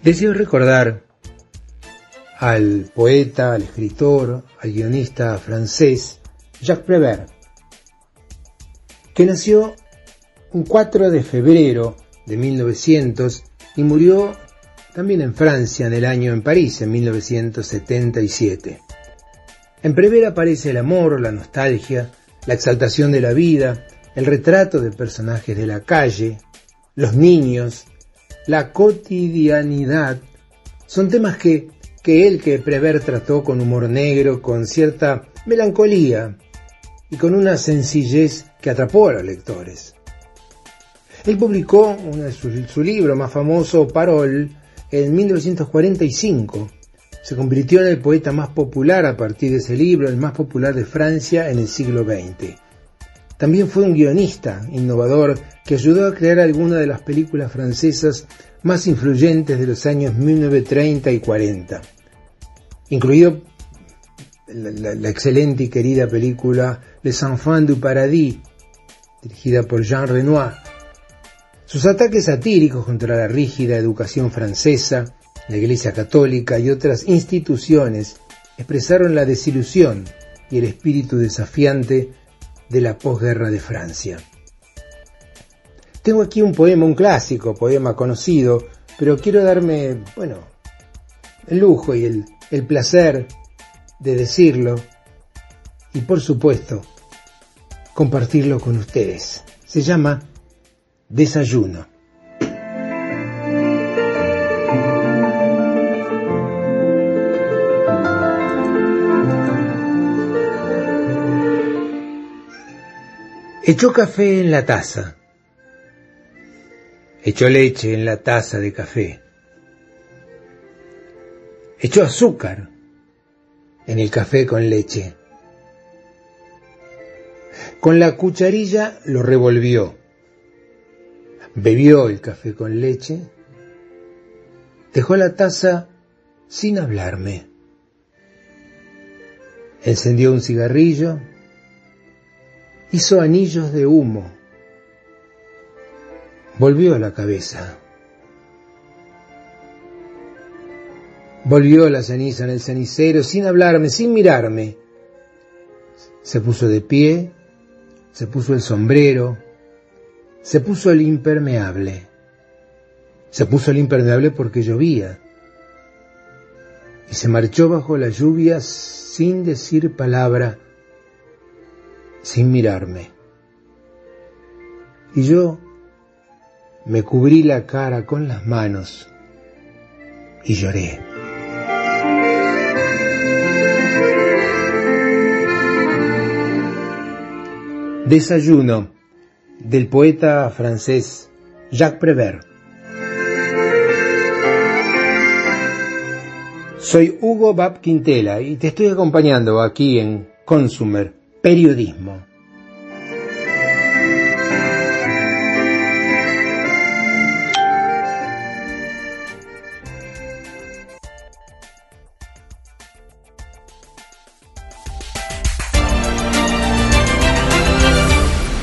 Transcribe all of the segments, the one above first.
Deseo recordar al poeta, al escritor, al guionista francés Jacques Prévert, que nació un 4 de febrero de 1900 y murió también en Francia en París, en 1977. En Prévert aparece el amor, la nostalgia, la exaltación de la vida, el retrato de personajes de la calle, los niños, la cotidianidad. Son temas que Prévert trató con humor negro, con cierta melancolía y con una sencillez que atrapó a los lectores. Él publicó su libro más famoso, Parole, en 1945. Se convirtió en el poeta más popular a partir de ese libro, el más popular de Francia en el siglo XX. También fue un guionista innovador que ayudó a crear algunas de las películas francesas más influyentes de los años 1930 y 40, incluido la excelente y querida película Les Enfants du Paradis, dirigida por Jean Renoir. Sus ataques satíricos contra la rígida educación francesa, la Iglesia Católica y otras instituciones expresaron la desilusión y el espíritu desafiante de la posguerra de Francia. Tengo aquí un poema, un clásico poema conocido, pero quiero darme, el lujo y el placer de decirlo y, por supuesto, compartirlo con ustedes. Se llama Desayuno. Echó café en la taza. Echó leche en la taza de café. Echó azúcar en el café con leche. Con la cucharilla lo revolvió. Bebió el café con leche. Dejó la taza sin hablarme. Encendió un cigarrillo. Hizo anillos de humo. Volvió la cabeza. Volvió la ceniza en el cenicero sin hablarme, sin mirarme. Se puso de pie, se puso el sombrero, se puso el impermeable. Se puso el impermeable porque llovía. Y se marchó bajo la lluvia sin decir palabra, sin mirarme. Y yo me cubrí la cara con las manos y lloré. Desayuno, del poeta francés Jacques Prévert. Soy Hugo Bab Quintela y te estoy acompañando aquí en Consumer Periodismo.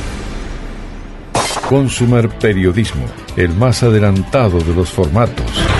Consumer Periodismo, el más adelantado de los formatos.